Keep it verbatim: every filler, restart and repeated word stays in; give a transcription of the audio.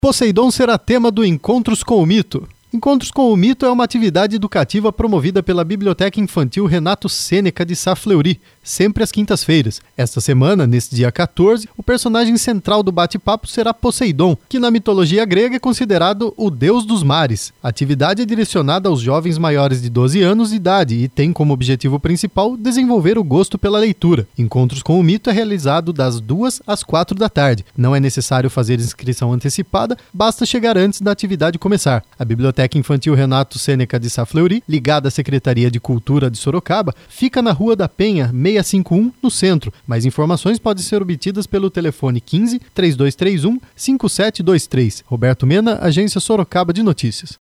Poseidon será tema do Encontros com o Mito. Encontros com o Mito é uma atividade educativa promovida pela Biblioteca Infantil Renato Sêneca de Sá Fleury, sempre às quintas-feiras. Esta semana, nesse dia quatorze, o personagem central do bate-papo será Poseidon, que na mitologia grega é considerado o deus dos mares. A atividade é direcionada aos jovens maiores de doze anos de idade e tem como objetivo principal desenvolver o gosto pela leitura. Encontros com o Mito é realizado das duas às quatro da tarde. Não é necessário fazer inscrição antecipada, basta chegar antes da atividade começar. A Biblioteca Infantil Renato Sêneca de Sá Fleury, ligada à Secretaria de Cultura de Sorocaba, fica na Rua da Penha, seiscentos e cinquenta e um, no centro. Mais informações podem ser obtidas pelo telefone quinze, três dois três um, cinco sete dois três. Roberto Mena, Agência Sorocaba de Notícias.